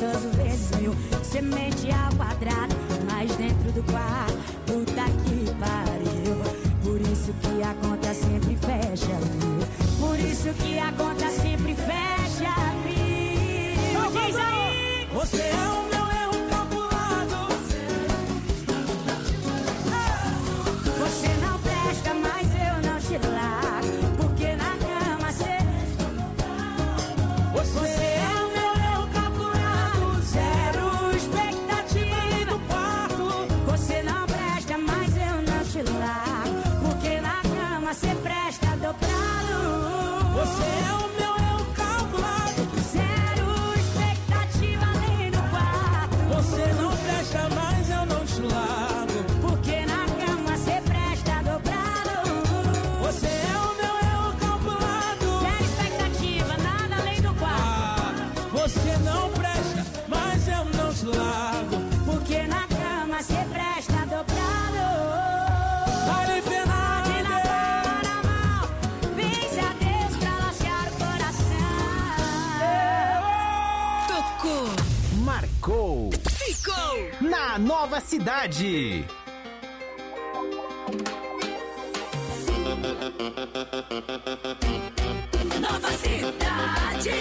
gostoso vezes mil. Semente ao quadrado, mas dentro do quarto, puta que pariu. Por isso que a conta sempre fecha, viu? Por isso que a conta sempre fecha, viu? Diz aí! Você é o meu erro calculado. Você não presta, mas eu não te largo, porque na cama você é o meu erro calculado. Zero expectativa do quarto. Você não presta, mas eu não te largo, porque na cama você presta dobrado. Você é o meu erro calculado. Zero expectativa além do quarto. Você não presta, mas eu não te largo, porque na cama você presta dobrado. Você é o meu erro calculado. Zero expectativa, nada além do quarto. Você não presta, mas eu não te largo, porque na cama você presta dobrado. Vale Fernandes. Aqui na palma da mão, benze a Deus pra lacear o coração. Tocou, Marcou, ficou na Nova Cidade. Nova Cidade.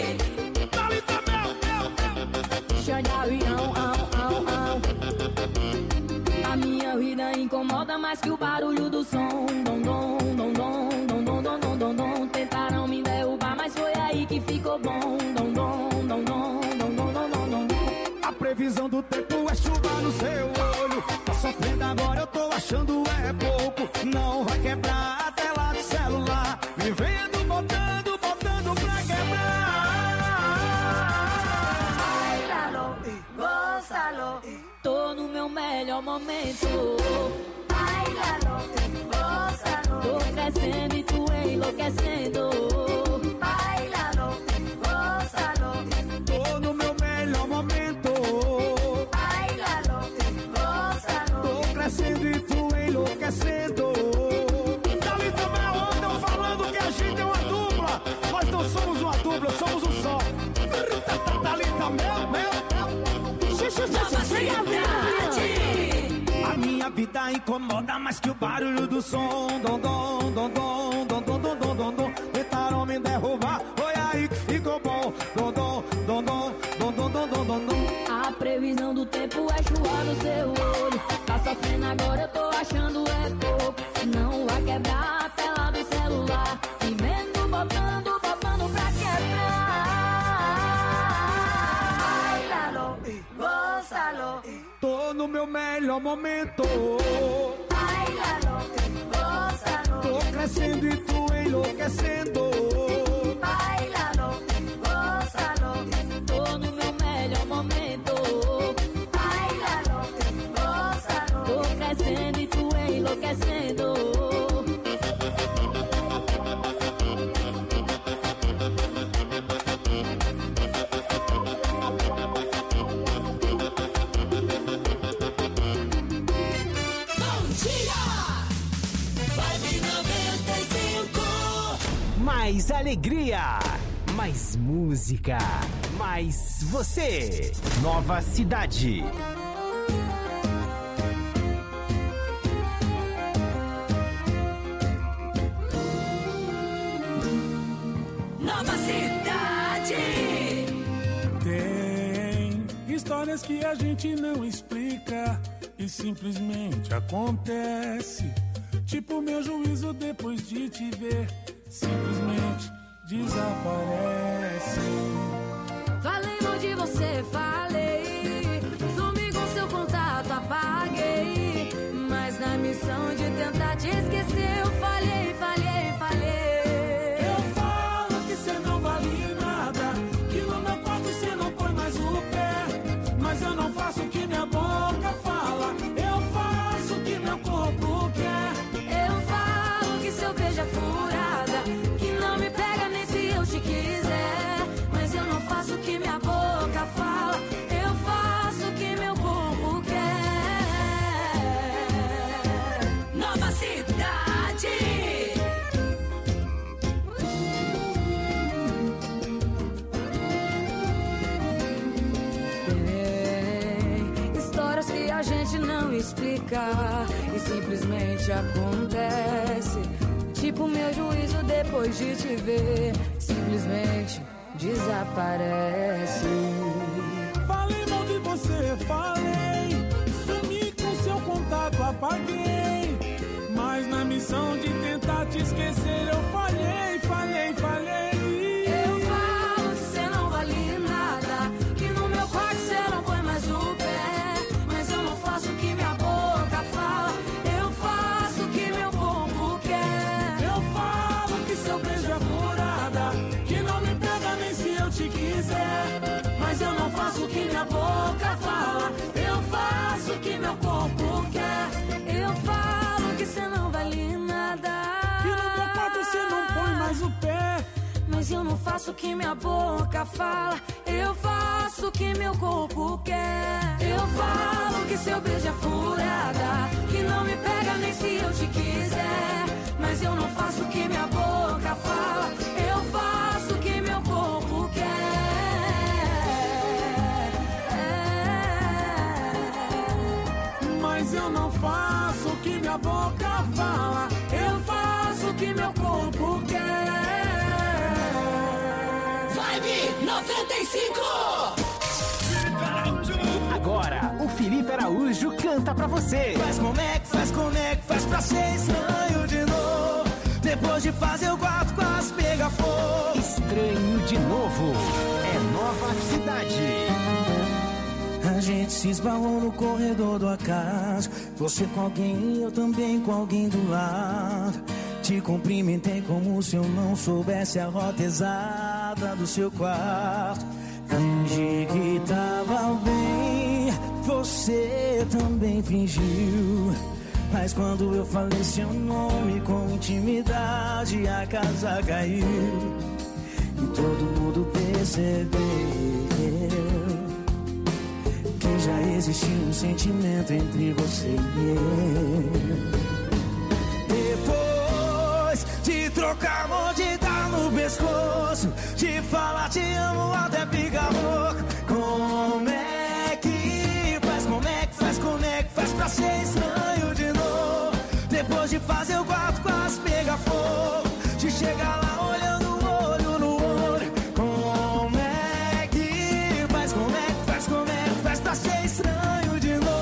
A minha vida incomoda mais que o barulho do som. Dom, dom, dom, dom, dom, dom, dom, dom, dom, dom. Tentaram me derrubar, mas foi aí que ficou bom. Dom, dom, dom, dom, dom, dom, dom, dom, dom. A previsão do tempo é chuva no seu olho. Tá sofrendo agora, eu tô achando é pouco. Não vai quebrar a tela do celular, vivendo, botando, botando pra quebrar. Bailalo, gózalo, tô no meu melhor momento. Bailalo, gózalo, tô crescendo e tu enlouquecendo. Bailalo, gózalo, Tô no meu melhor momento. bailalo, gózalo. Tô crescendo e tu enlouquecendo. Dali também andam falando que a gente é uma dupla. Nós não somos uma dupla, somos um só. Thalita, meu. Nova Cidade. A minha vida incomoda mais que o barulho do som. Dom, dom, dom, dom, dom, dom, dom, dom, dom, dom. Tentaram me derrubar, foi aí que ficou bom. Dom, dom, dom, dom, dom, dom, dom, dom, dom, dom. A previsão do tempo é chuva no seu olho. Tá sofrendo agora, eu tô achando é pouco. Não vai quebrar a tela do celular, vivendo, botando, botando pra quebrar. Bailalo, gózalo, Tô no meu melhor momento. bailalo, gózalo, Tô crescendo e tu enlouquecendo. bailalo, gózalo, tô no meu melhor momento. Bailalo, gózalo, tô crescendo e tu enlouquecendo. Bom dia. Vibe 95. Mais alegria, mais música, mais você. Nova Cidade. Nova Cidade. Tem histórias que a gente não explica e simplesmente acontece. Tipo meu juízo depois de te ver, simplesmente desaparece. Falei mal de você, falei. Sumi com seu contato, apaguei. Mas na missão de tentar te esquecer, eu falhei, falhei, falhei. Eu falo que cê não vale nada, que no meu quarto cê não põe mais o pé. Mas eu não faço o que minha boca fala, eu faço o que meu corpo quer. Eu falo que seu beijo é furada, que não me pega nem se eu te quiser. Mas eu não faço o que minha boca fala, eu faço o que meu corpo quer. Nova Cidade. gente não explica e simplesmente acontece. Tipo meu juízo depois de te ver, simplesmente desaparece. Falei mal de você, falei. Sumi com seu contato, apaguei. Mas na missão de tentar te esquecer eu falhei, falhei, falhei. Eu falo que cê não vale nada, que no meu quarto cê não põe mais o pé. Mas eu não faço o que minha boca fala, eu faço o que meu corpo quer. Eu falo que seu beijo é furada, que não me pega nem se eu te quiser. Mas eu não faço o que minha boca fala, eu faço o que meu corpo quer. Eu falo que cê não vale nada, que no meu quarto cê não põe mais o pé. mas eu não faço o que minha boca fala, eu faço o que meu corpo quer. Eu falo que seu beijo é furada, que não me pega nem se eu te quiser. Mas eu não faço o que minha boca fala, eu faço o que meu corpo quer. Mas eu não faço o que minha boca fala, eu faço o que meu corpo quer. Vibe 95. Agora, o Felipe Araújo canta pra você. Faz como é que faz, como é que faz pra ser estranho de novo? Depois de fazer o quarto quase pega fogo. Estranho de novo. É Nova Cidade. A gente se esbarrou no corredor do acaso. Você com alguém, eu também com alguém do lado. Te cumprimentei como se eu não soubesse a rota exata do seu quarto. Fingi que tava bem, você também fingiu. Mas quando eu falei seu nome com intimidade, a casa caiu. E todo mundo percebeu que já existia um sentimento entre você e eu. Depois de trocar amor, de dar no pescoço, de falar te amo até ficar louco. Como é que faz, como é que faz, como é que faz pra ser estranho de novo? Depois de fazer o quarto quase pegar fogo, de chegar lá olhando olho no olho. Como é que faz, como é que faz, como é que faz pra ser estranho de novo?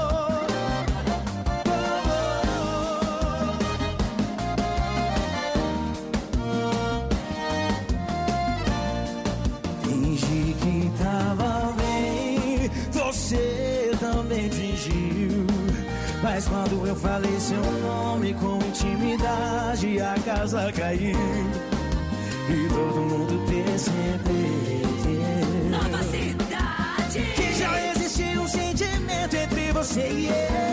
Fingi que tava bem, você também fingiu. Mas quando eu falei seu nome com intimidade, a casa caiu. E todo mundo percebeu Nova Cidade. que já existia um sentimento entre você e eu.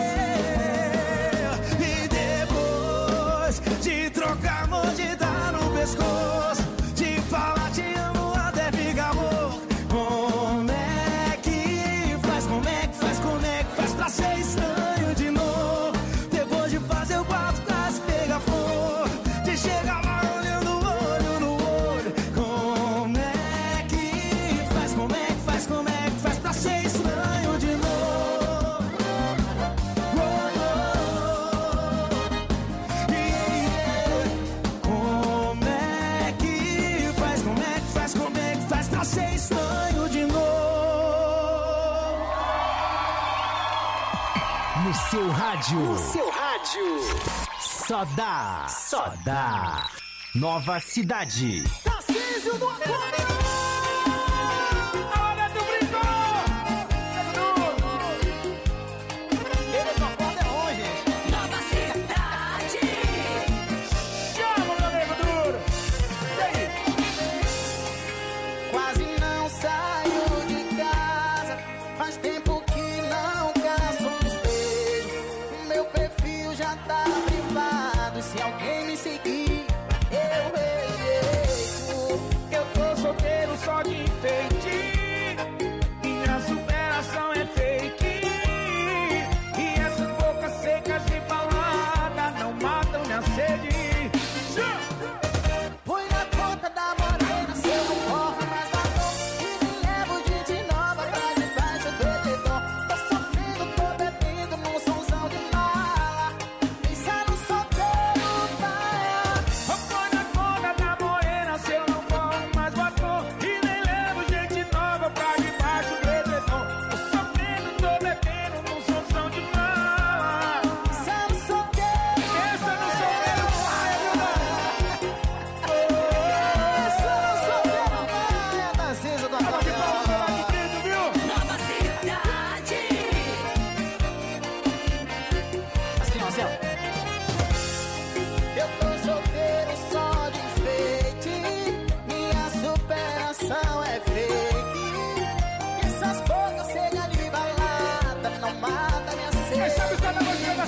E depois de trocar amor, de dar no pescoço, de falar te amo até ficar louco. Como é que faz, como é que faz, como é que faz pra ser estranho de novo? Depois de fazer o quarto quase pegar fogo, de chegar lá olhando olho no olho. Como é que faz, como é que faz, como é que faz pra ser estranho de novo? Oh, oh, yeah. Como é que faz, como é que faz, como é que faz pra ser estranho de novo? No seu rádio. No seu rádio. Só dá. Só dá. Nova Cidade. Tarcísio do Aquário! A hora do brincão! Ele só pode é onde? Nova Cidade. Chama, meu nego duro! E aí? Quase não saio de casa, faz tempo que não caço um espelho. O meu perfil já tá privado, se alguém me seguir, eu rejeito. Eu tô solteiro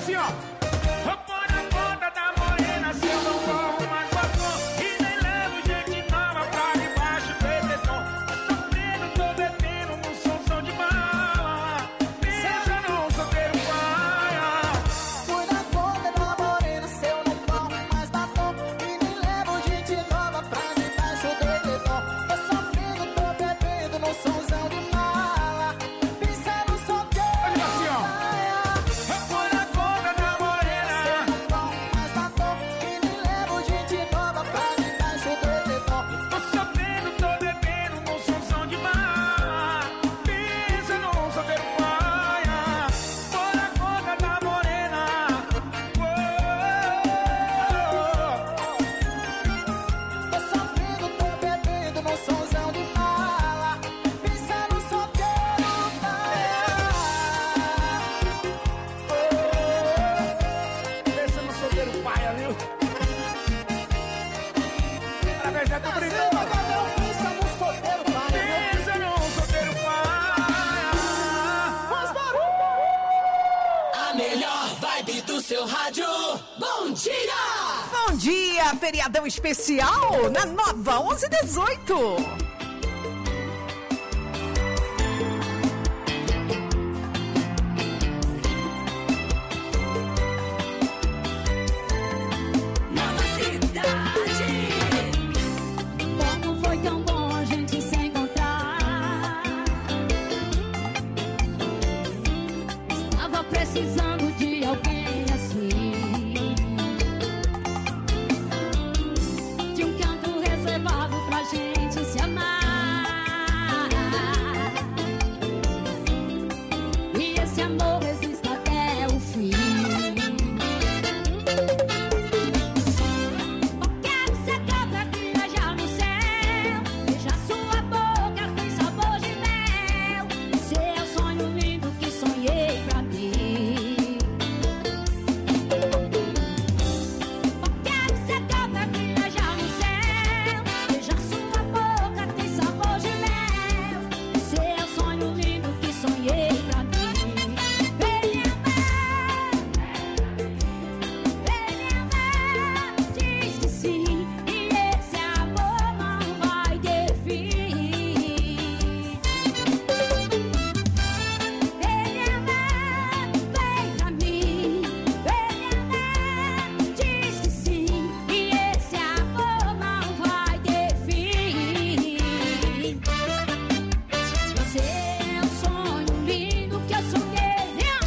assim, ó. Eu ponho na conta da morena se eu não corro mais batom. E nem levo gente nova pra debaixo do edredom. Tô sofrendo, tô bebendo no somzão de bala. Pensa num solteiro paia. Fui na conta da morena se eu não corro mais batom. E nem levo gente nova pra debaixo do edredom. Tô sofrendo, tô bebendo no somzão de mala. Pensa no solteiro Olha assim, ó. Eu ponho na conta da morena. Tô sofrendo, tô bebendo no somzão de bala. Pensa num solteiro paia. Põe na conta da morena. Tô sofrendo, tô bebendo no somzão de mala. Pensa no solteiro Pensa no solteiro paia, viu? Parabéns, já tô brincando. Pensa no solteiro paia. Pensa num solteiro paia. A melhor vibe do seu rádio. Bom dia! Bom dia, feriadão especial na Nova 1118. Nova cidade. Como foi tão bom a gente se encontrar. Estava precisando de alguém assim, de um canto reservado pra gente se amar. E esse amor resiste até o fim. Quero ser cabra que viajar no céu. Beijar sua boca tem sabor de mel. Esse é o sonho lindo que sonhei pra mim. Quero ser cabra que viajar no céu. Beijar sua boca tem sabor de mel. Esse é o sonho lindo que sonhei pra mim. Vem me amar, diz que sim, e esse amor não vai ter fim. Vem me amar, vem pra mim. Vem me amar, diz que sim, e esse amor não vai ter fim. Você é um sonho lindo que eu sonhei.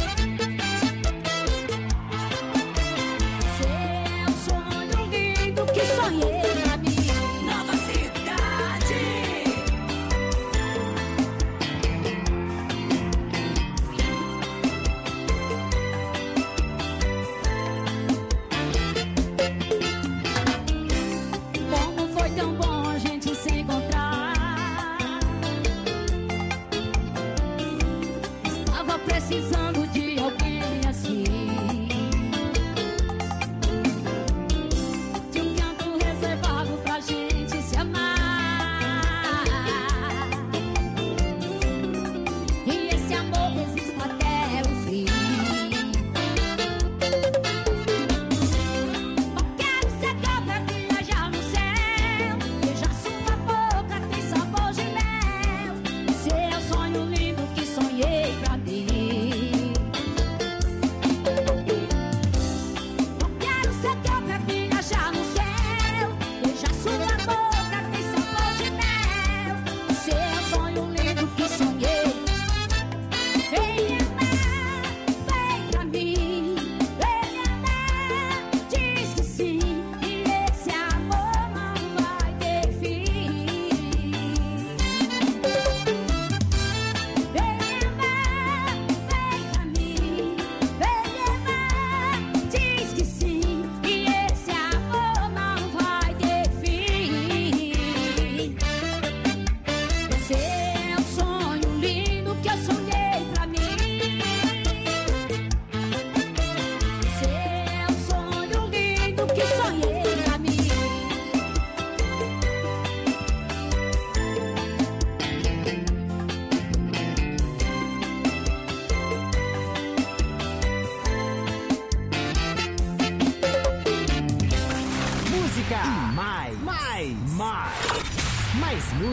Você é um sonho lindo que sonhei pra mim. Nova cidade. Como foi tão bom a gente se encontrar. Estava precisando de alguém assim, de um canto reservado pra gente se amar. E esse amor resiste até o fim. Quero ser cabra que viajar no céu. Beijar sua boca tem sabor de mel. Esse é o sonho lindo que sonhei pra mim.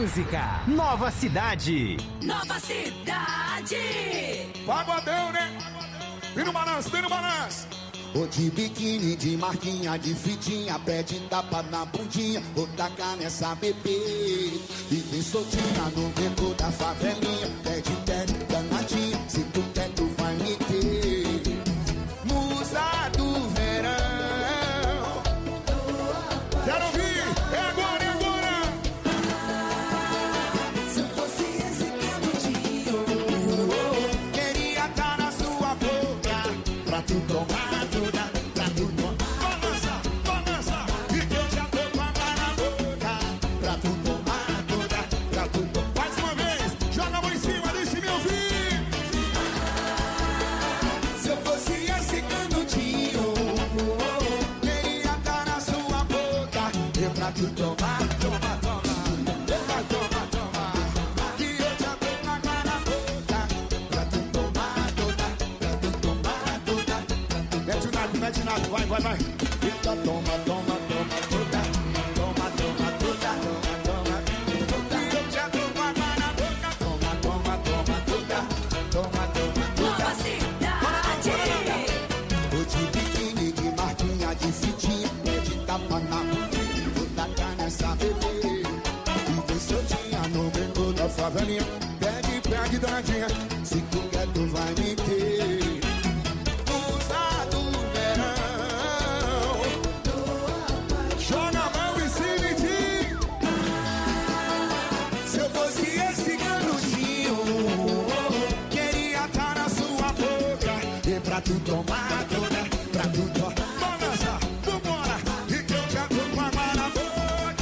música. Nova Cidade. Nova Cidade. Pagodão, né? Vem no balanço, vem no balanço. Ô de biquíni, de marquinha, de fitinha, pede tapa na bundinha, vou tacar nessa bebê. E vem soltinha no beco da favelinha, pede danadinha, se tu quer tu vai me ter. Musa do verão. Quero ouvir, é agora, é agora. Se eu fosse esse canudinho, queria estar na sua boca, pra tu tomar. Toma, toma, toma, toma, toma, toma. Que eu já tô com água na boca. Pra tu tomar toda, pra tu tomar toda. Mete nada, vai, vai, vai. Fica, toma, toma, toma toda. Toma, toma, toda, toma, toma. Que eu já tô com água na boca. Toma, toma, toma toda. Toma, toma, toda. Nova Cidade. Ô de biquíni, de marquinha, de fitinha, pede tapa na bunda. Essa bebê, e vem soltinha no beco da favelinha, pede, pede danadinha, se tu quer tu vai me ter. Musa do verão, joga a mão e se medir. se eu fosse esse canudinho, queria estar na sua boca, e pra tu tomar toda, pra tu tomar. Balança, vambora, e que eu já tô com água na boca.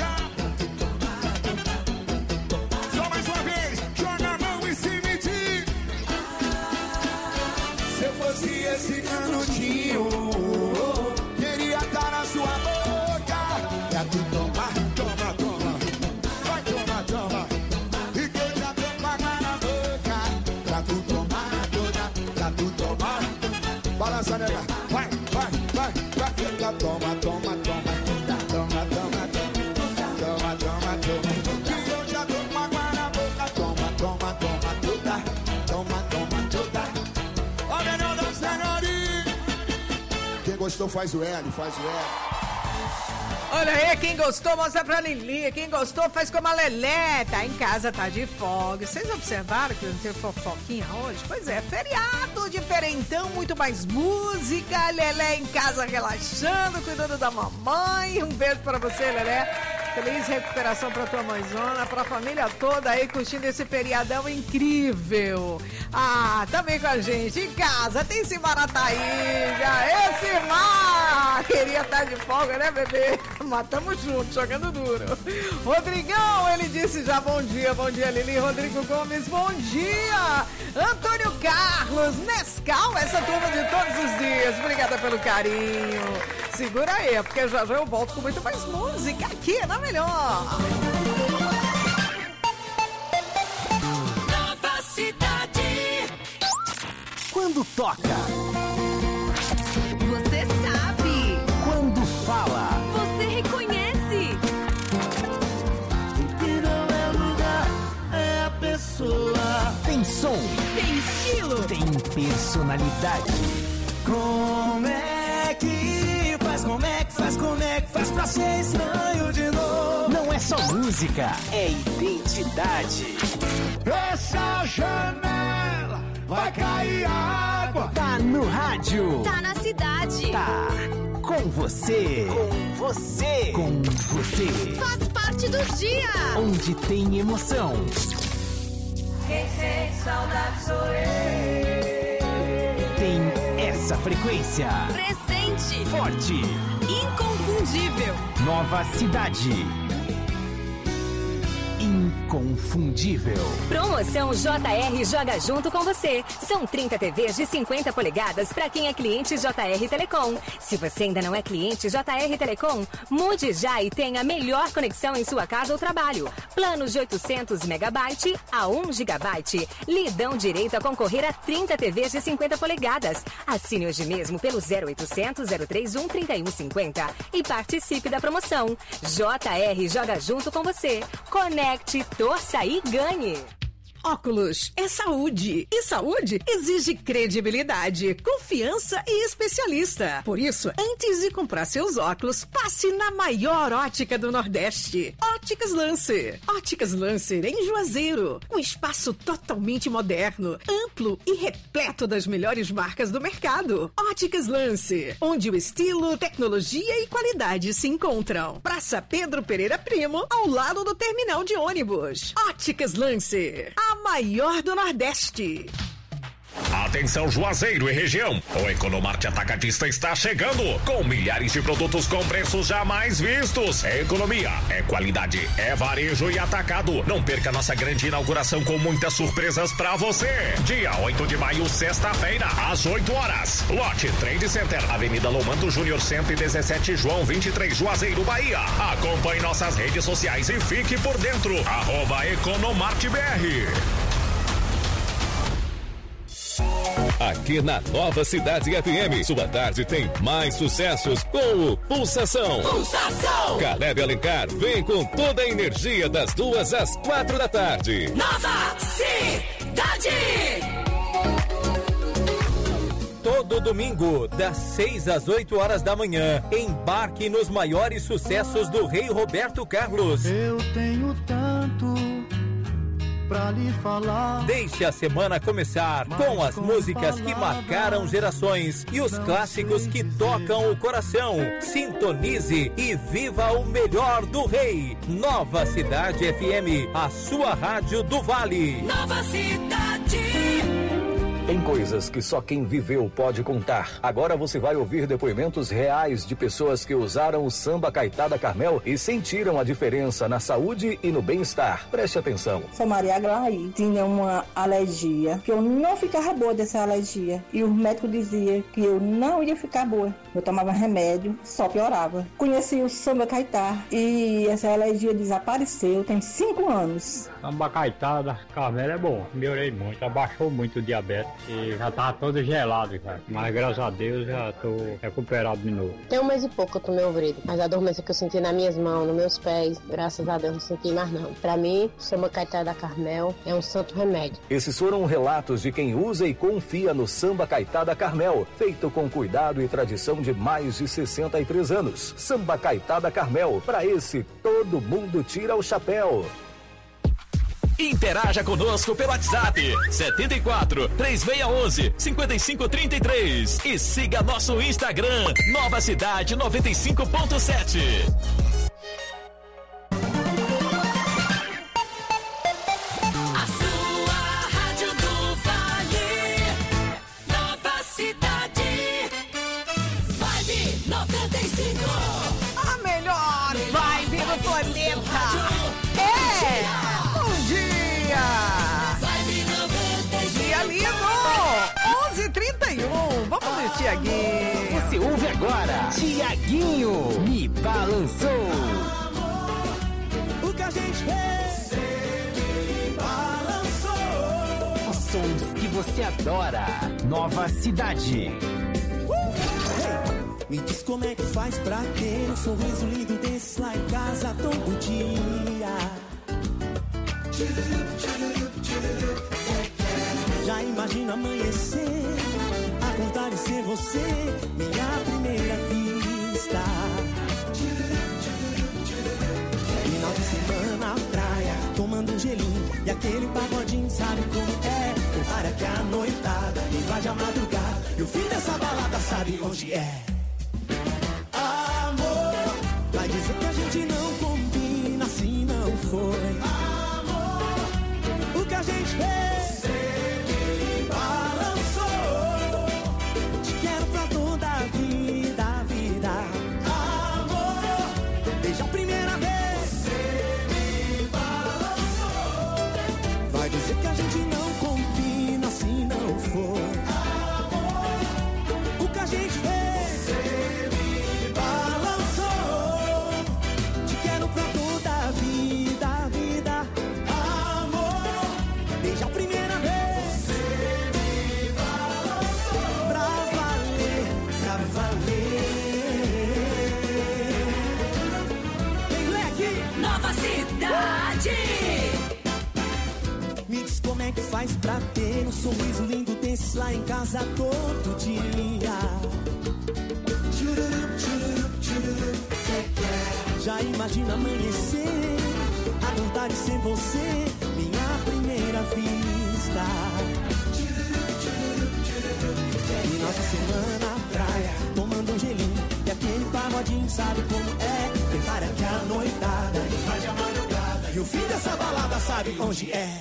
Esse canudinho, queria estar na sua boca, pra tu tomar, Toma, toma, vai, toma, toma. e que eu já tô com água na boca, pra tu tomar toda, pra tu tomar. Balança, nega, vai, vai, vai, vai. Fica, toma, toma, toma, toma, toma, toma, toma, toma, Que eu já tô com água na boca. toma, toma, toma, toda, toma, toma, toda. Ó, melhor da senhorinha. Quem gostou faz o L, faz o L. Olha aí, quem gostou, mostra pra Lili. Quem gostou, faz como a Lelé. Tá em casa, tá de folga. Vocês observaram que não tem fofoquinha hoje? Pois é, feriado diferentão, muito mais música. Lelé em casa relaxando, cuidando da mamãe. Um beijo pra você, Lelé. Feliz recuperação pra tua mãezona, pra família toda aí curtindo esse feriadão incrível. Ah, também com a gente em casa, tem Simara Taíga. Esse mar! Queria estar de folga, né, bebê? Mas tamo junto, jogando duro. Rodrigão, ele disse já bom dia Lili. Rodrigo Gomes, bom dia. Antônio Carlos, Nescau, essa turma de todos os dias. Obrigada pelo carinho. Segura aí, porque já eu volto com muito mais música aqui na Melhor. Nova Cidade. Quando toca, Você sabe, quando fala, você reconhece. Que não é lugar, é a pessoa. tem som, Tem estilo. tem personalidade. Como é que faz, como é que faz, como é que faz pra ser estranho de novo? Não é só música, é identidade. Essa janela vai cair água. Tá no rádio. Tá na cidade. Tá com você. Com você. Com você. Faz parte do dia. Onde tem emoção. Quem sente saudade sou eu. Tem essa frequência. Presente. Forte. Inconfundível. Nova Cidade. Inconfundível. Promoção JR Joga Junto com você. São 30 TVs de 50 polegadas para quem é cliente JR Telecom. Se você ainda não é cliente JR Telecom, mude já e tenha a melhor conexão em sua casa ou trabalho. Planos de 800 megabyte a 1 gigabyte. Lhe dão direito a concorrer a 30 TVs de 50 polegadas. Assine hoje mesmo pelo 0800 031 3150 e participe da promoção. JR Joga Junto com você. Conecte Torça e ganhe. Óculos é saúde. E saúde exige credibilidade, confiança e especialista. Por isso, antes de comprar seus óculos, passe na maior ótica do Nordeste. Óticas Lancer. Óticas Lancer em Juazeiro. Um espaço totalmente moderno, amplo e repleto das melhores marcas do mercado. Óticas Lancer, onde o estilo, tecnologia e qualidade se encontram. Praça Pedro Pereira Primo, ao lado do terminal de ônibus. Óticas Lancer, a maior do Nordeste. Atenção Juazeiro e região, o Economarte Atacadista está chegando com milhares de produtos com preços jamais vistos. É economia, é qualidade, é varejo e atacado. Não perca nossa grande inauguração com muitas surpresas pra você. Dia 8 de maio, sexta-feira, às 8 horas. Lote Trade Center, Avenida Lomando Júnior 117, João 23, Juazeiro, Bahia. Acompanhe nossas redes sociais e fique por dentro. @EconomarteBR. Aqui na Nova Cidade FM, sua tarde tem mais sucessos com o Pulsação. Pulsação! Caleb Alencar vem com toda a energia das 2 às 4 da tarde. Nova Cidade! Todo domingo, das 6 às 8 horas da manhã, embarque nos maiores sucessos do Rei Roberto Carlos. Eu tenho tanto pra lhe falar. Deixe a semana começar com as músicas que marcaram gerações e os clássicos que tocam o coração. Sintonize e viva o melhor do Rei. Nova Cidade FM, a sua rádio do Vale. Nova Cidade! Tem coisas que só quem viveu pode contar. Agora você vai ouvir depoimentos reais de pessoas que usaram o Samba Caetada Carmel e sentiram a diferença na saúde e no bem-estar. Preste atenção. Sou Maria Glaí, tinha uma alergia, que eu não ficava boa dessa alergia. E o médico dizia que eu não ia ficar boa. Eu tomava remédio, só piorava. Conheci o Samba Caetá e essa alergia desapareceu, tem 5 anos. Samba Caetada Carmel é bom, melhorei muito, abaixou muito o diabetes. E já tava todo gelado, cara. Mas graças a Deus já tô recuperado de novo. Tem 1 mês e pouco que eu tomei o Vrido, mas a dormência que eu senti nas minhas mãos, nos meus pés, graças a Deus não senti mais não. Pra mim, o Samba Caetada Carmel é um santo remédio. Esses foram relatos de quem usa e confia no Samba Caetada Carmel, feito com cuidado e tradição de mais de 63 anos. Samba Caetada Carmel, pra esse todo mundo tira o chapéu. Interaja conosco pelo WhatsApp 74 3611 5533 e siga nosso Instagram Nova Cidade 95.7. A sua rádio do Vale, Nova Cidade, Vibe 95. A melhor vibe do planeta. Dia lindo! 11h31. Vamos ver, Tiaguinho. Você ouve agora Tiaguinho Me Balançou. O que a gente fez me balançou. Os sons que você adora. Nova Cidade. Hey, me diz como é que faz pra ter um sorriso lindo desse lá em casa todo dia. Já imagino amanhecer, acordar e ser você, minha primeira vista. Final de semana na praia, tomando um gelinho e aquele pagodinho, sabe como é? Prepara que a noitada invade a madrugada e o fim dessa balada sabe onde é. Amor, vai dizer que a gente não combina, assim não foi. Amor, o que a gente fez? O que a gente fez sorriso lindo desses lá em casa todo dia. Tchururup, tchururup, tchururup, já imagina amanhecer, acordar e ser você, minha primeira vista. Final de semana, praia, tomando um gelinho e aquele pagodinho, sabe como é? Prepara aqui a noitada e vai de madrugada, e o fim dessa balada sabe onde é.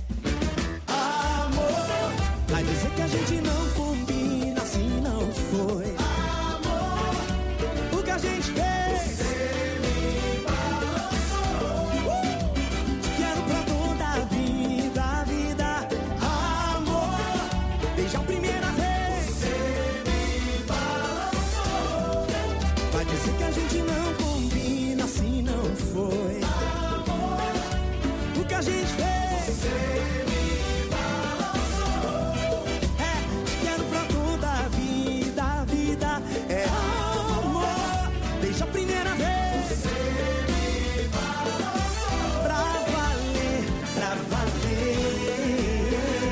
Amor, vai dizer que a gente não combina, assim não foi. Amor, o que a gente fez, você me balançou. Te quero pra toda a vida, vida. Amor, desde a primeira vez, você me balançou. Vai dizer que a gente não combina, assim não foi. Amor, o que a gente fez, você me balançou. É, te quero pra toda a vida, vida. É amor, desde a primeira vez, você me balançou. Pra valer, pra valer.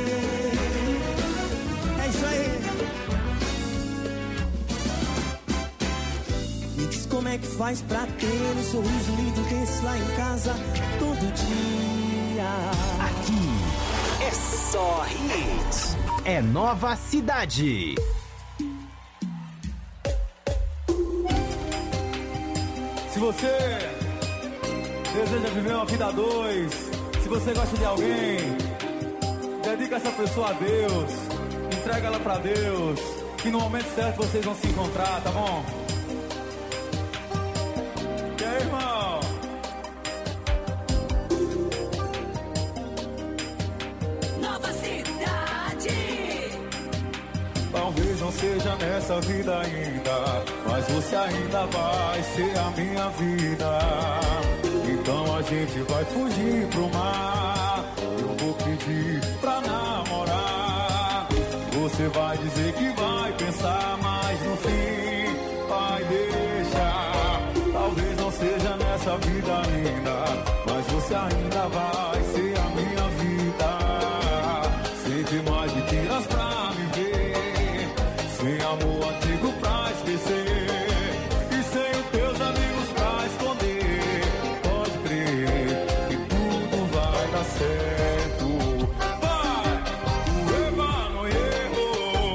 É isso aí. Me diz como é que faz pra ter um sorriso lindo desse lá em casa todo dia. Aqui é só hits. É Nova Cidade. Se você deseja viver uma vida a dois, se você gosta de alguém, dedica essa pessoa a Deus, entrega ela pra Deus, que no momento certo vocês vão se encontrar, tá bom? E aí, irmão? Nova Cidade. Talvez não seja nessa vida ainda, mas você ainda vai ser a minha vida. Então a gente vai fugir pro mar, eu vou pedir pra namorar. Você vai dizer que vai pensar, mas no fim vai deixar. Talvez não seja nessa vida ainda, mas você ainda vai ser a minha vida. Sempre mais mentiras pra viver, sem amor antigo pra esquecer, e sem os teus amigos pra esconder. Pode crer que tudo vai dar certo. Vai! O Emanuel,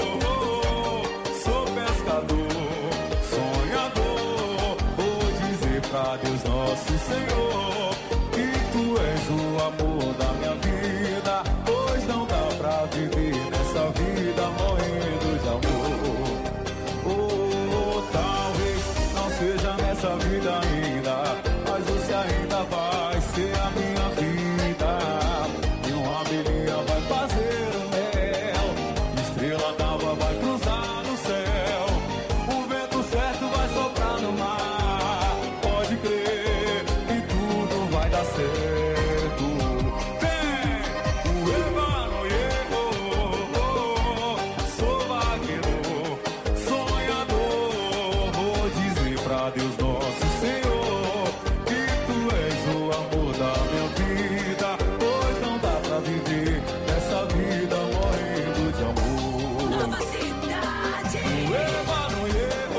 sou pescador, sonhador. Vou dizer pra Deus nosso Senhor que tu és o amor da minha vida, pois não dá pra viver nessa vida morrendo de amor. Oh, talvez não seja nessa vida ainda, mas você ainda vai ser a minha vida. E uma abelhinha vai fazer o mel, estrela d'alva vai cruzar no céu, o vento certo vai soprar no mar. Pode crer que tudo vai dar certo. Vem, o Emanuel, sou vaqueiro, sonhador. Vou dizer pra Deus nosso Senhor que tu és o amor da minha vida, pois não dá pra viver nessa vida morrendo de amor. Nova Cidade. O Emanuel,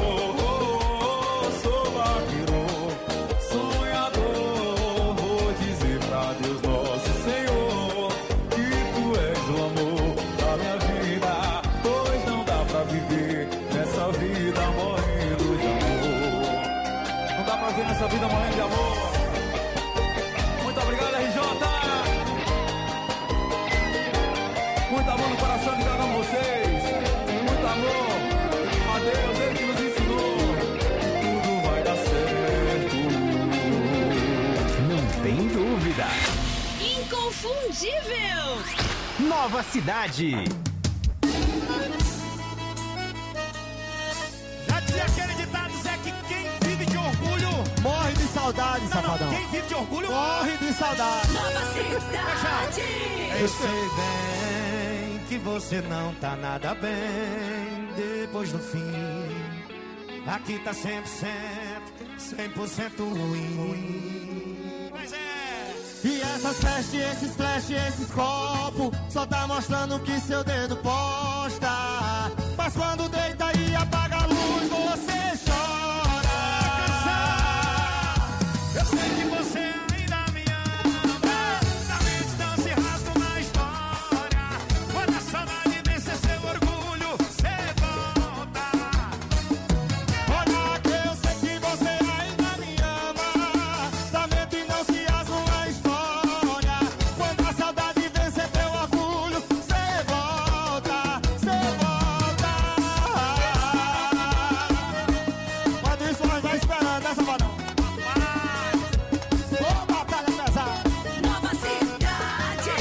sou vaqueiro, sonhador. Vou dizer pra Deus nosso Senhor que tu és o amor da minha vida, pois não dá pra viver nessa vida morrendo de amor. Não dá pra viver nessa vida morrendo de amor. Muito obrigado, RJ. Muito amor no coração de cada um de vocês. Muito amor a Deus, Ele que nos ensinou. Tudo vai dar certo. Não tem dúvida. Inconfundível. Nova Cidade. Já dizia aquele ditado, Zé, que quem vive de orgulho morre de saudade, safadão. Quem vive de orgulho morre de saudade. Nova Cidade. Eu sei bem que você não tá nada bem depois do fim. Aqui tá 100% ruim. Mas é. E essas festas, esses flash, esses copos só tá mostrando que seu dedo posta. Mas quando deita e apaga a luz, você chora. Eu sei que você ainda me ama. Na mente não se rasga uma história. Quando a saudade vencer seu orgulho, você volta. Olha que eu sei que você ainda me ama. Na mente não se rasga uma história. Quando a saudade vencer teu orgulho, você volta, você volta. Quando isso nós vai esperando essa badão. Ô, batalha pesada. Nova Cidade.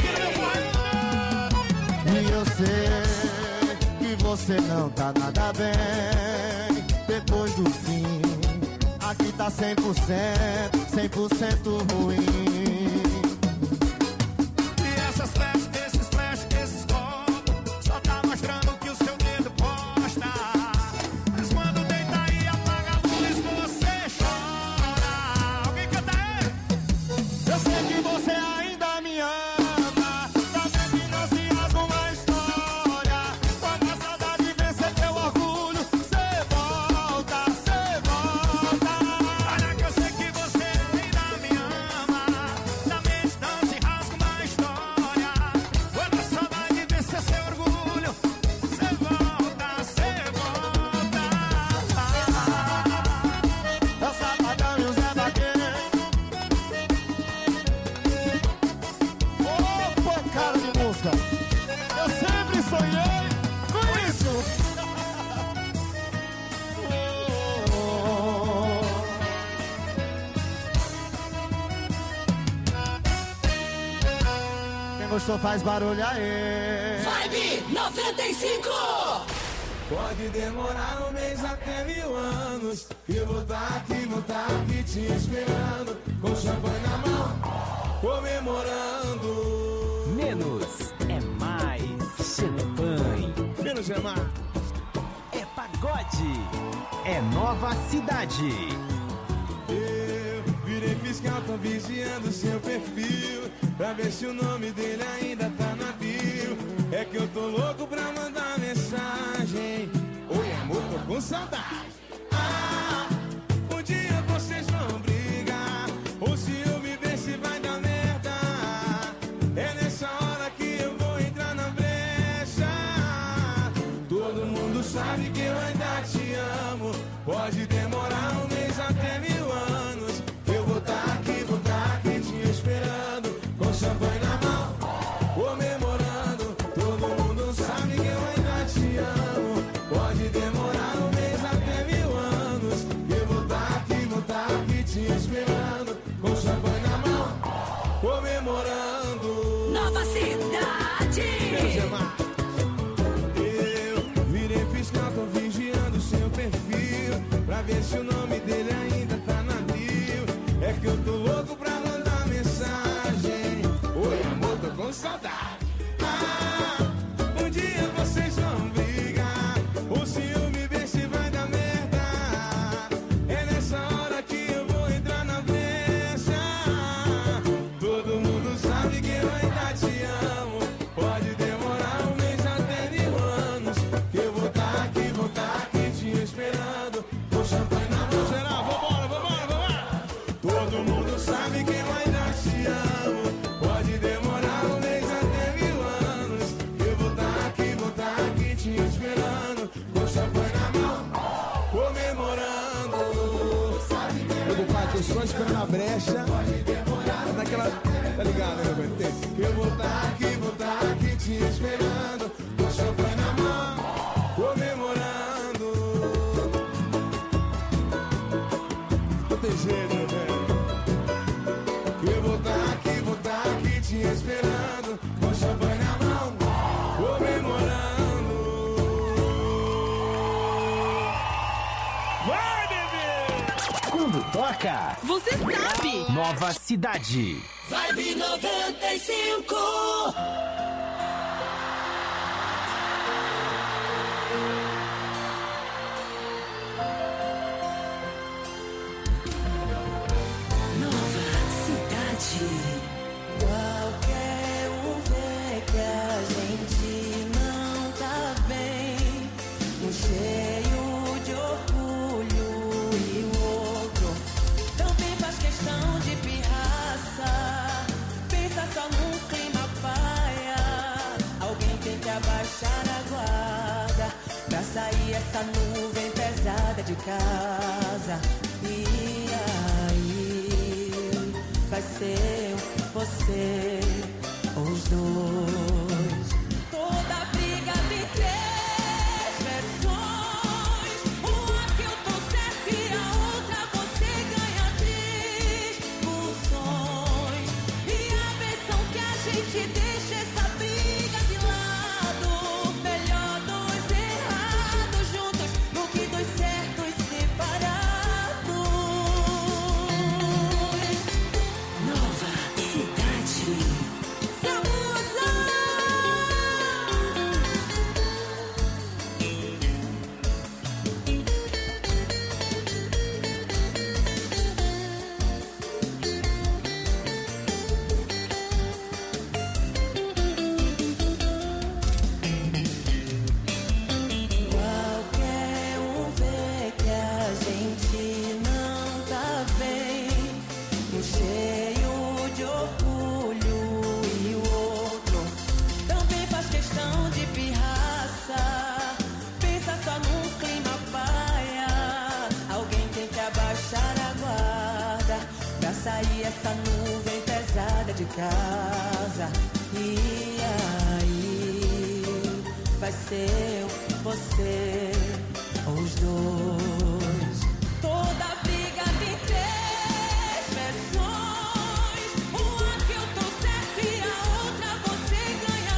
E eu sei que você não tá nada bem. Depois do fim, aqui tá 100% ruim. E essas flash, esses copos só tá mostrando que o seu dedo posta. Mas quando deita e apaga a luz, você chora. Alguém canta aí? Eu sei que você ainda me ama. Talvez não se rasga uma história. Quando a saudade vencer teu orgulho, você volta, você volta. Olha que eu sei que você ainda me ama. Na mente não se rasga uma história. Quando a saudade vencer seu orgulho, você volta, você volta. É o Sabadão e o Zé Vaqueiro. Opa, cara de música. Eu sempre sonhei com isso. Quem gostou faz barulho aí. Vibe 95. Pode demorar um mês até 1000 anos. Eu vou tá aqui te esperando. Com champanhe na mão, comemorando. Menos é mais champanhe. Menos é mais. É pagode. É Nova Cidade. Eu virei fiscal, tô vigiando seu perfil pra ver se o nome dele ainda tá na bio. É que eu tô louco pra mandar mensagem. Oi amor, tô com saudade. Ah, um dia vocês vão brigar. O ciúme vê se vai dar merda. É nessa hora que eu vou entrar na brecha. Todo mundo sabe que eu ainda te amo. Pode demorar um mês até 1000 anos. Eu vou tá aqui te esperando. Com champanhe na mão, comemorando. Todo mundo sabe que eu ainda te amo. Pode demorar um mês até 1000 anos. Eu vou tá aqui te esperando. Com champanhe na mão, comemorando. Nova Cidade. Eu virei fiscal, tô vigiando seu perfil pra ver se o nome dele ainda tá na bio. É que eu tô louco pra mandar mensagem. Oi amor, tô com saudade. Ah, um dia vocês vão brigar. O ciúme vê se vai dar merda. É nessa hora que eu vou entrar na brecha. Todo mundo sabe que eu ainda te amo. Pode demorar um mês até 1000 anos. Que eu vou tá aqui te esperando. Com champanhe na mão. Geral, vambora. Todo mundo sabe que eu ainda te amo. Pode demorar um mês até 1000 anos. Eu vou tá aqui te esperando. Com champanhe na mão, comemorando. Meu pai, tô só esperando a brecha. Naquela. Tá ligado, né, meu pai? Eu vou tá aqui te esperando. Com champanhe na mão, comemorando. Não tem jeito, meu velho. Eu vou tá aqui te esperando. Com champanhe na mão, comemorando. Vai, bebê! Quando toca, você sabe. Nova Cidade. Vibe 95. Nova Cidade. empregada de casa. E aí, vai ser você ou os dois. Toda briga tem três versões. Uma que eu tô certa e a outra você ganha discussões. E a versão que a gente deixa essa briga de lado. Melhor dois errados juntos do que dois certos separados. Nova Cidade. Qualquer um vê que a gente não tá bem, um cheio de orgulho e o outro também faz questão de pirraça. Pensa só num clima paia, alguém tem que abaixar a guarda pra sair essa nuvem pesada de casa. E aí, vai ser você ou os dois. Toda briga tem três versões. Uma que eu tô certa e a outra você ganha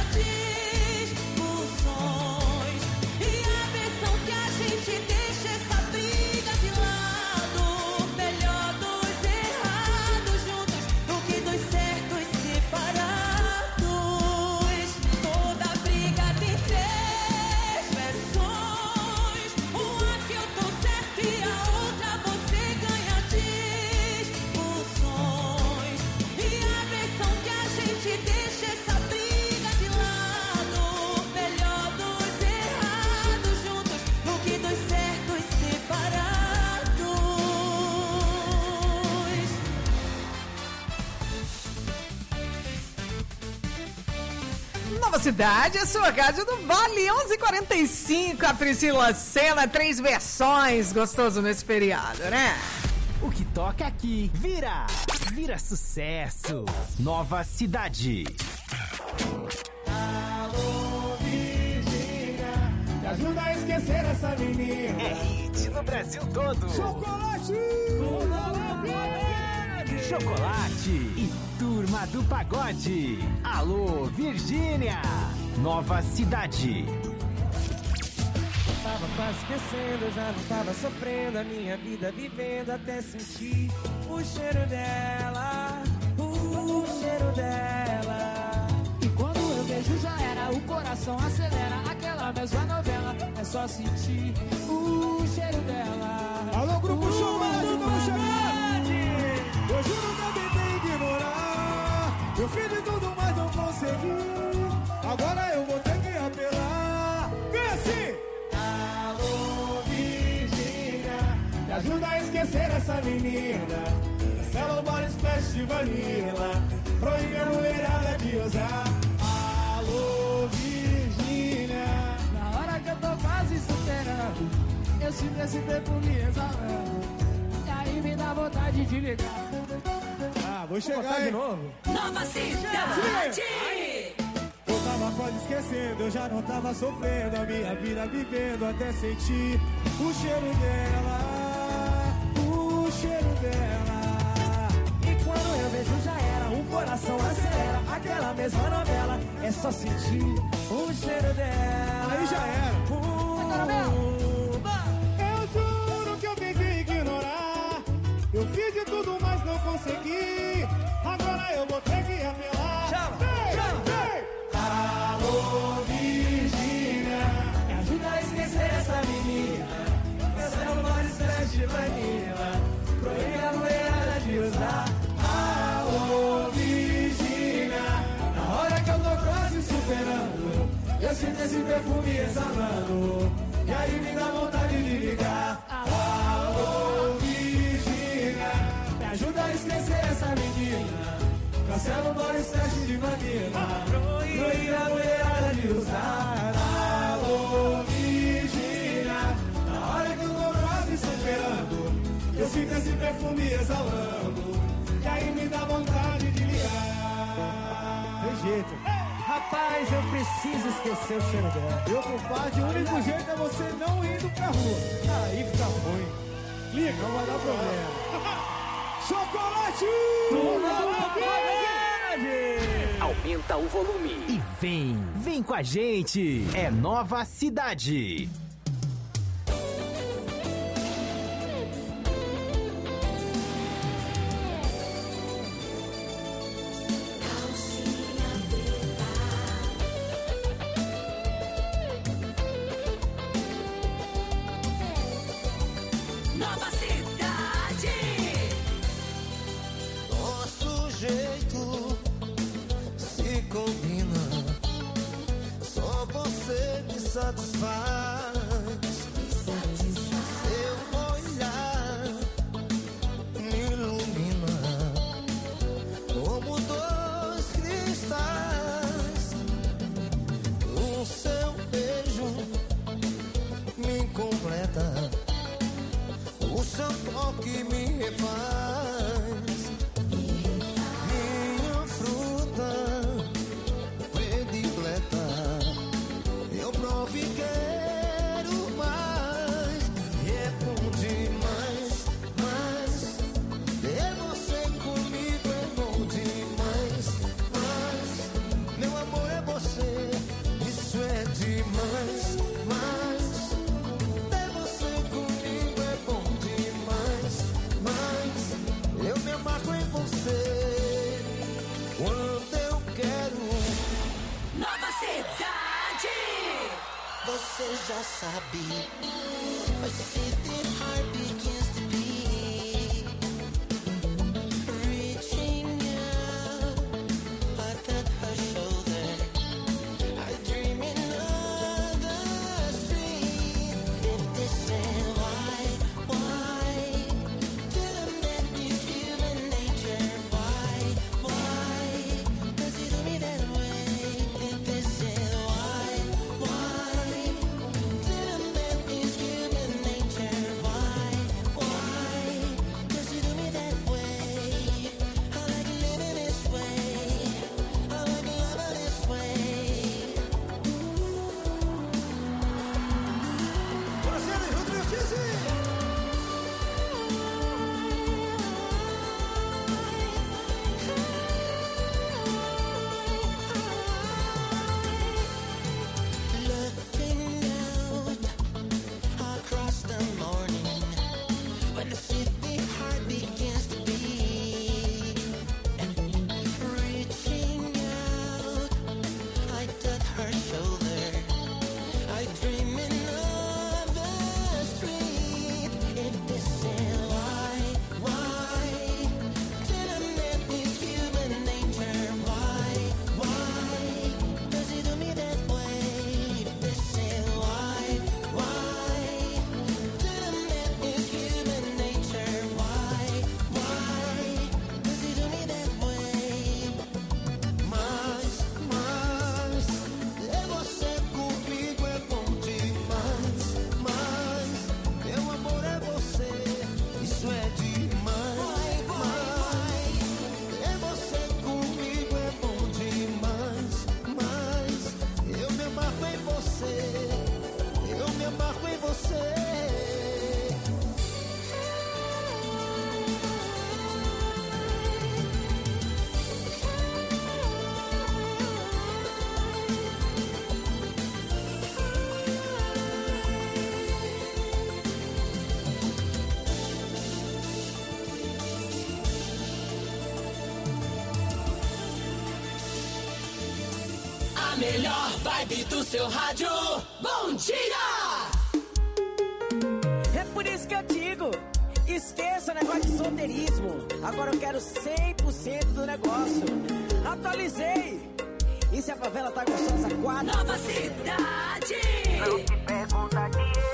discussões. E a versão que a gente deixa essa briga de lado. Melhor dois errados juntos do que dois certos separados. Toda briga tem três versões. Uma que eu tô certa e a outra você ganha discussões. E a versão que a gente deixa essa briga de lado. Melhor dois errados juntos do que dois certos separados. Nova Cidade, a sua rádio do Vale 11:45. A Priscila Senna, 3 versões. Gostoso nesse feriado, né? O que toca aqui vira sucesso. Nova Cidade. Alô, Virgínia, me ajuda a esquecer essa menina. É hit no Brasil todo. Chocolate! Chocolate e Turma do Pagode. Alô, Virgínia. Nova Cidade. Tava quase esquecendo, já não tava sofrendo a minha vida vivendo até sentir o cheiro dela, o cheiro dela. E quando eu vejo já era, o coração acelera. Aquela mesma novela, é só sentir o cheiro dela. Alô, Grupo Chocolate, vamos chegar! Eu juro que eu tentei ignorar. Eu fiz de tudo, mas não consegui. Agora eu vou ter que apelar. Vem assim! Alô, Virgínia, me ajuda a esquecer essa menina. Cancela o body splash de vanilla. Proíbe a mulherada de usar. Alô, Virgínia, Na hora que eu tô quase superando, eu sinto esse tempo me exalando. E aí me dá vontade de ligar. vou chegar de novo. Nova Cidade! Eu tava quase esquecendo, eu já não tava sofrendo a minha vida vivendo até sentir o cheiro dela, o cheiro dela. E quando eu vejo já era, o coração acelera. Aquela mesma novela, é só sentir o cheiro dela. Aí já era. Eu juro que eu tentei ignorar. Eu fiz de tudo, mas não consegui. Agora eu vou ter que apelar. Chama, vem, chama. vem. Alô, Virgínia, Me ajuda a esquecer essa menina. Meu celular splash de vanilla. Proíbe a mulherada de usar. alô, Virgínia. Na hora que eu tô quase superando, eu sinto esse perfume exalando. E aí me dá vontade de ligar. Alô, Virgínia, Me ajuda a esquecer essa menina. cancela o body splash de vanilla. Proíbe a mulherada de usar. Alô, Virgínia, na hora que eu tô quase me exalando, e aí me dá vontade de ligar. Tem jeito. Rapaz, eu preciso esquecer o cheiro dela. Meu compadre, o único jeito é você não indo pra rua. Aí fica ruim. Liga, não vai dar problema. Chocolate! Aumenta o volume e vem com a gente. É Nova Cidade. Nova Cidade. Nosso jeito se combina, só você me satisfaz. Seu olhar me ilumina como dois cristais. O seu beijo me completa, o seu toque me refaz. Minha fruta predileta, eu provo e quero mais. E é bom demais, mas ter você comigo é bom demais. Mas meu amor é você, isso é demais. Mas ter você comigo é bom demais. Mas eu me amarro em você quando eu quero. Nova Cidade. Você já sabe, but the heart begins to beat. Reaching out, I touch her shoulder. I dream in the street. If this is why didn't that be human nature? Why does he do me that way? If this is why didn't that be human nature? Why does he do me that way? I like living this way, I like loving this way. Brasil e Rodrigo Tizzi. Looking out across the morning, when the city heart begins to beat. Reaching out, I touch her shoulder. I dream in the street. If this is why didn't that be human nature? Why does he do me that way? If this is why didn't that be human nature? Why does he do me that way? Mas ter você comigo é bom demais. Mas meu amor é você, isso é demais. Mas ter você comigo é bom demais. Mas eu me amarro em você, eu me amarro em você. A melhor vibe do seu rádio. Bom dia! É por isso que eu digo, esqueça o negócio de solteirismo. Agora eu quero 100% do negócio. Atualizei. E se a favela tá gostosa, 4. Nova Cidade. Não te pergunta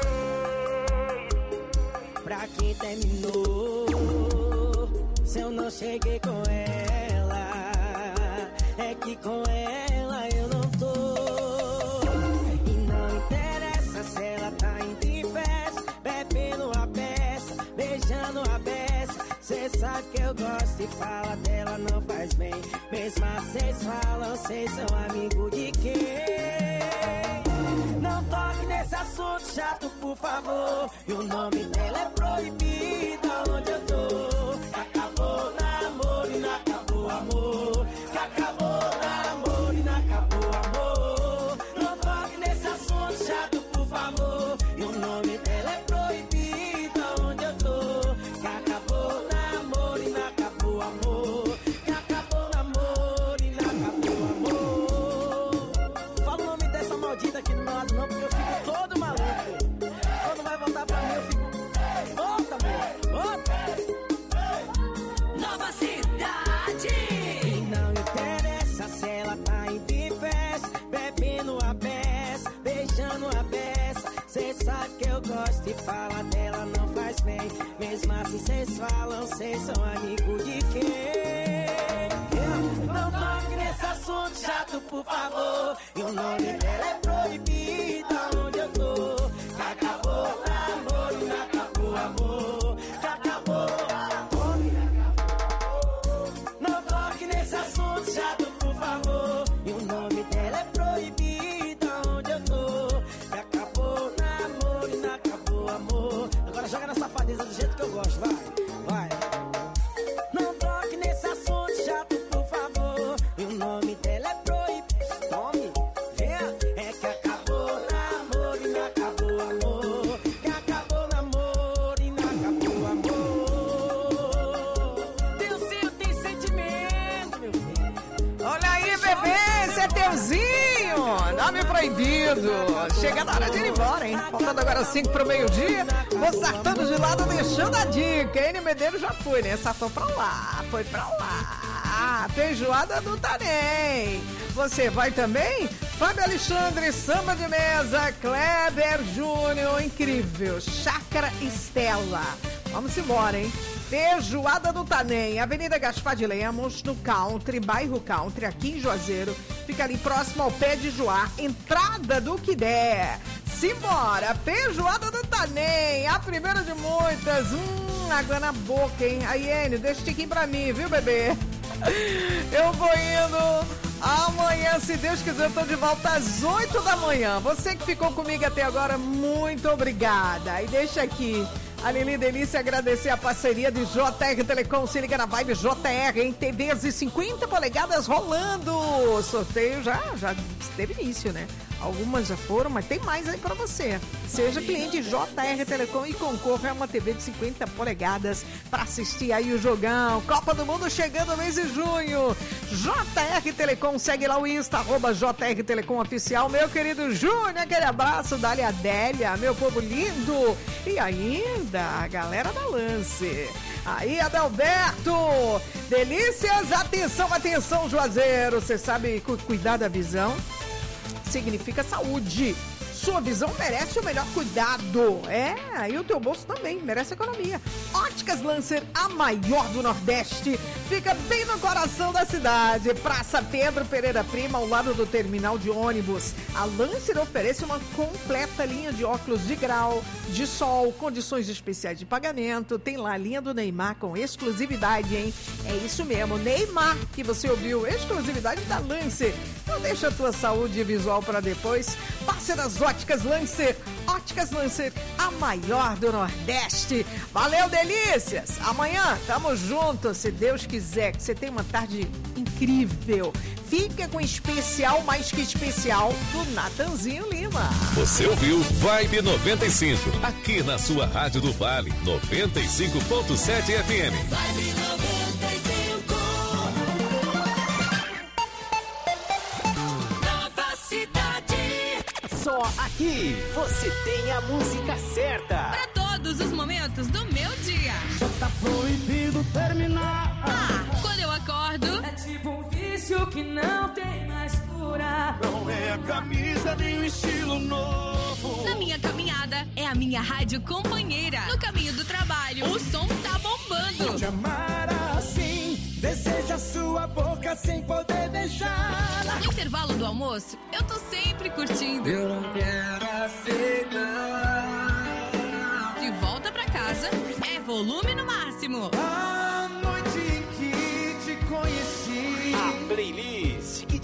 pra quem terminou, se eu não cheguei com ela, é que com ela eu não tô. E não interessa se ela tá indo em festa, bebendo a peça, beijando a beça. Cê sabe que eu gosto e fala dela não faz bem. Mesmo vocês falam, vocês são amigo de quem? Não toque nesse assunto chato, por favor. E o nome dela é proibido onde eu tô. Acabou o namoro e não acabou o amor. Que acabou o namoro e não acabou o amor. Não toque nesse assunto chato, por favor. E o nome dela é proibido onde eu tô. Que acabou o namoro e não acabou o amor. Que acabou o namoro e não acabou o amor. Fala o nome dessa maldita aqui do meu lado não, porque eu fico todo maluco. Quando vai voltar pra mim eu fico... Volta, amor, volta. Nova Cidade. E não interessa se ela tá em festa, bebendo a peça, beijando a peça. Cê sabe que eu gosto e fala dela não faz bem. Mesmo assim cês falam, cês são amigos de quem? Não toque nesse assunto chato, por favor. E o nome dela é proibido onde eu tô. Que acabou o namoro e não acabou o amor. Que acabou o amor. Não toque nesse assunto chato, por favor. E o nome dela é proibido onde eu tô. Que acabou o namoro e não acabou o amor. Agora joga na safadeza do jeito que eu gosto, vai, vai. Não toque nesse assunto chato, por favor. E o nome dela é proibido. Tome, venha. É que acabou o namoro e não acabou o amor. Que acabou o namoro e não acabou o amor. Teu sim, tem sentimento, meu filho. Olha aí, bebê, esse é teuzinho. Nome proibido. Chega na hora de ir embora, hein? Faltando agora 5 pro meio-dia. Vou sartando de lado, deixando a dica. N Medeiros já foi, né? Sartou pra lá, foi pra lá. Feijoada do Tanem. Você vai também? Fábio Alexandre, samba de mesa. Kleber Júnior, incrível. Chácara Estela. Vamos embora, hein? Feijoada do Tanem, Avenida Gaspar de Lemos, no Country, bairro Country, aqui em Juazeiro. Fica ali próximo ao Pé de Joá, entrada do que der. Simbora, feijoada do Tanem, a primeira de muitas. Água na boca, hein? Aí, Enio, deixa o tiquinho pra mim, viu, bebê? Eu vou indo. Amanhã, se Deus quiser, eu tô de volta às 8 da manhã. Você que ficou comigo até agora, muito obrigada. E deixa aqui a Lili Delícia agradecer a parceria de JR Telecom. Se liga na vibe JR, em TVs de 50 polegadas rolando. O sorteio já teve início, né? Algumas já foram, mas tem mais aí pra você. Seja cliente JR Telecom e concorra a uma TV de 50 polegadas pra assistir aí o jogão. Copa do Mundo chegando no mês de junho. JR Telecom, segue lá o Insta, @JR Telecom Oficial. Meu querido Júnior, aquele abraço, Dália Adélia, meu povo lindo. E ainda a galera da Lance. Aí, Adalberto, delícias, atenção, atenção, Juazeiro. Você sabe cuidar da visão significa saúde. Sua visão merece o melhor cuidado. E o teu bolso também merece economia. Óticas Lancer, a maior do Nordeste. Fica bem no coração da cidade. Praça Pedro Pereira Prima, ao lado do terminal de ônibus. A Lancer oferece uma completa linha de óculos de grau, de sol, condições especiais de pagamento. Tem lá a linha do Neymar com exclusividade, hein? É isso mesmo, Neymar, que você ouviu, exclusividade da Lancer. Não deixa a tua saúde visual para depois. Passe nas Óticas Lancer. Óticas Lancer, a maior do Nordeste. Valeu, delícias! Amanhã tamo junto, se Deus quiser, que você tenha uma tarde incrível. Fica com o especial, mais que especial, do Natanzinho Lima. Você ouviu Vibe 95, aqui na sua Rádio do Vale, 95.7 FM. Vibe 95. Nova Cidade. Só aqui você tem a música certa. Para todos os momentos do meu dia. Já tá proibido terminar. Quando eu acordo, É tipo um vício que não tem mais cura. Não é a camisa nem o estilo novo. na minha caminhada, é a minha rádio companheira. No caminho do trabalho, o som tá bombando. Te amar assim, deseja sua boca sem poder beijar. No intervalo do almoço, eu tô sempre curtindo. Eu não quero aceitar. De volta pra casa, é volume no máximo. A noite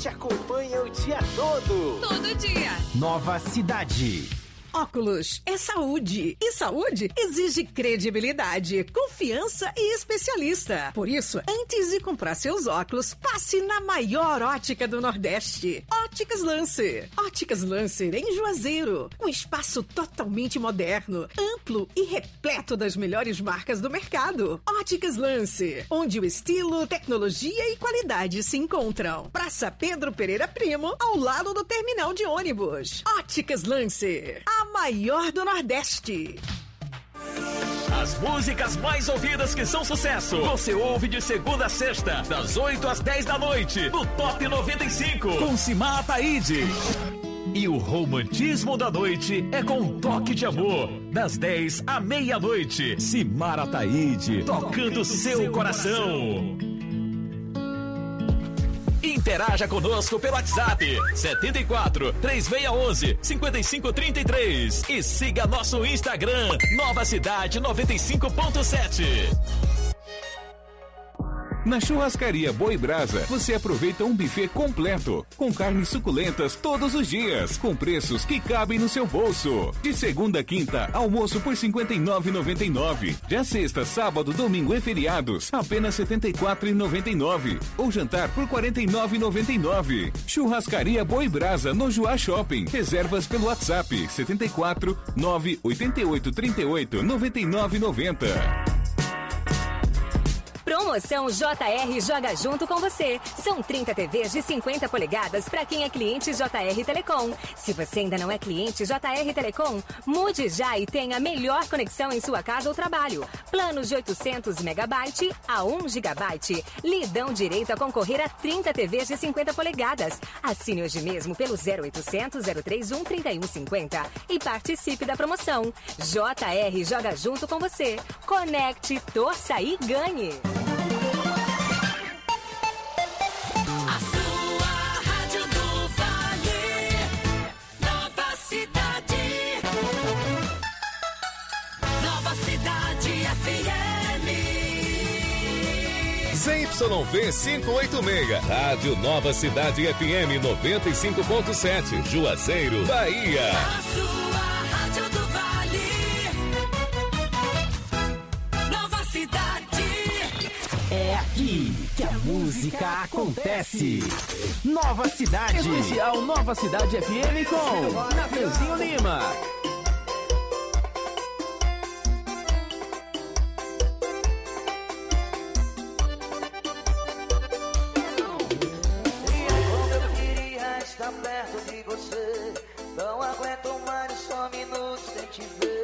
te acompanha o dia todo. Todo dia. Nova Cidade. Óculos é saúde. E saúde exige credibilidade, confiança e especialista. Por isso, antes de comprar seus óculos, passe na maior ótica do Nordeste. Óticas Lancer. Óticas Lancer em Juazeiro. Um espaço totalmente moderno, amplo e repleto das melhores marcas do mercado. Óticas Lancer, onde o estilo, tecnologia e qualidade se encontram. Praça Pedro Pereira Primo, ao lado do terminal de ônibus. Óticas Lancer, a maior do Nordeste. As músicas mais ouvidas que são sucesso, você ouve de segunda a sexta, das 8 às 10 da noite, no Top 95, com Simara Ataíde. E o romantismo da noite é com um toque de amor, das 10 à meia-noite. Simara Ataíde, tocando seu coração. Interaja conosco pelo WhatsApp 74 3611 5533 e siga nosso Instagram Nova Cidade 95.7. Na Churrascaria Boi Brasa, você aproveita um buffet completo, com carnes suculentas todos os dias, com preços que cabem no seu bolso. De segunda a quinta, almoço por R$ 59,99. Já sexta, sábado, domingo e feriados, apenas R$ 74,99. Ou jantar por R$ 49,99. Churrascaria Boi Brasa, no Joá Shopping. Reservas pelo WhatsApp 74 988 38 9990. Promoção JR Joga Junto com você. São 30 TVs de 50 polegadas para quem é cliente JR Telecom. Se você ainda não é cliente JR Telecom, mude já e tenha a melhor conexão em sua casa ou trabalho. Planos de 800 megabyte a 1 gigabyte. Lhe dão direito a concorrer a 30 TVs de 50 polegadas. Assine hoje mesmo pelo 0800 031 3150 e participe da promoção. JR Joga Junto com você. Conecte, torça e ganhe. A sua rádio do Vale, Nova Cidade. Nova Cidade FM. ZYV 586, Rádio Nova Cidade FM 95.7, Juazeiro, Bahia. A sua rádio do Vale, Nova Cidade. É aqui que a música acontece. Nova Cidade. Especial Nova Cidade FM com Natanzinho Lima. Eu queria estar perto de você. Não aguento mais só minutos sem te ver.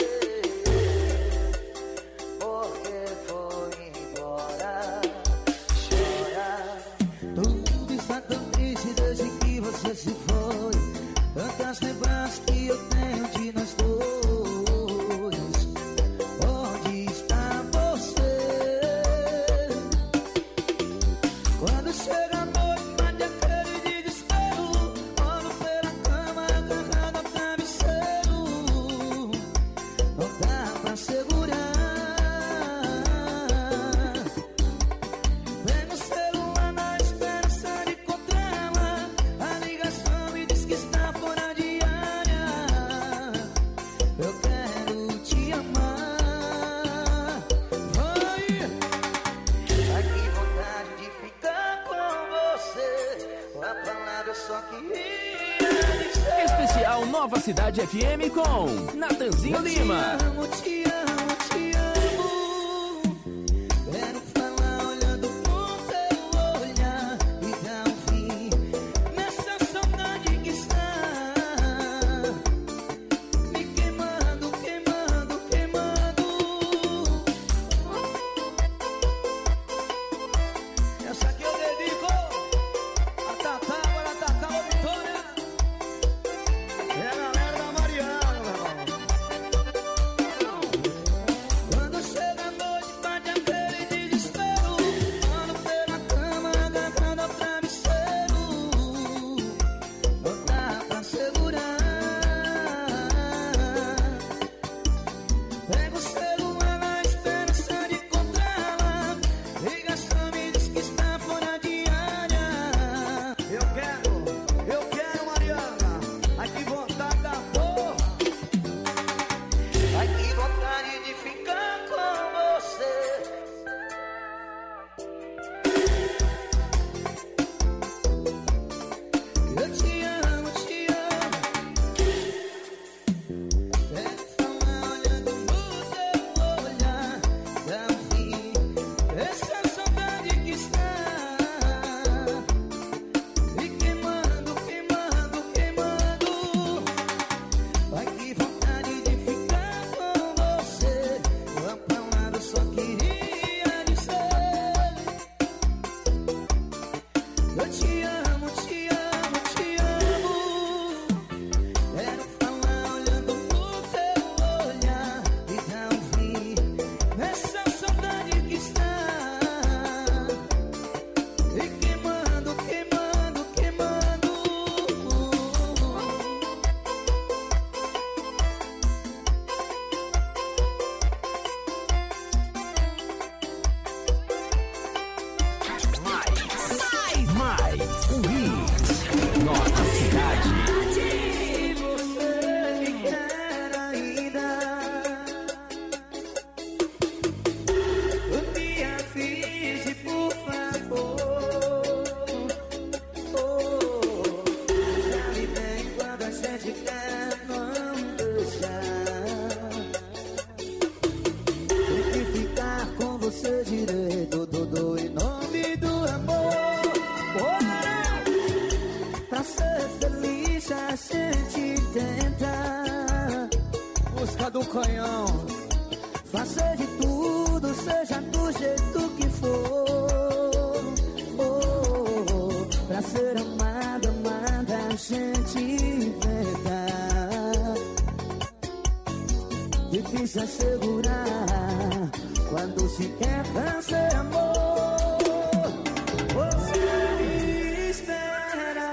Porque foi embora. Chora. Tudo está tão triste desde que você se foi. Tantas lembranças que eu tenho de nós dois. Onde está você? Quando chega a noite, bate aquele desespero. Ando pela cama, agarrado ao travesseiro. Não dá pra segurar. Vem no celular na esperança de encontrá-la. A ligação me diz que está fora de área. Eu quero te amar. Vai! Ai, que vontade de ficar com você. A palavra só queria dizer. Especial Nova Cidade FM com Natanzinho Lima. Te amo, te amo, te amo. Quero falar olhando no teu olhar e dar um fim nessa saudade que está me queimando, queimando, queimando. Essa aqui eu dedico a Tatá, agora a Tatá, a Vitória. É a galera da Mariana, meu irmão. do canhão. Faça de tudo, seja do jeito que for. Pra ser amada, amada, a gente inventa. Difícil assegurar quando se quer fazer amor. Você espera.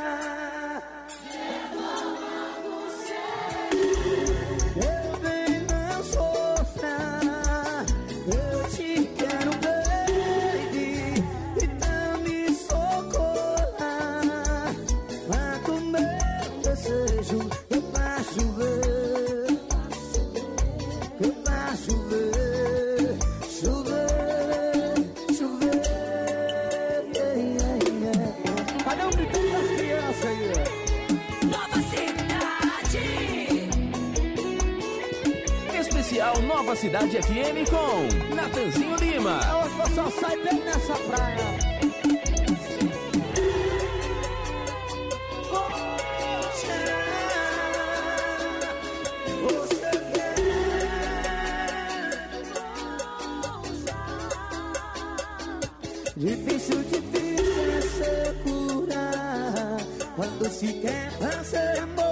Eu bem não sofra. Eu te quero, baby. Então me socorra. Quanto meu desejo eu faço ver. Eu faço ver. Chover, chover. Cadê o grito das crianças aí? Nova Cidade. Especial Nova Cidade FM com Natanzinho Lima. Hoje eu só saio bem nessa praia. Você quer. Difícil, difícil é se curar quando se quer fazer amor.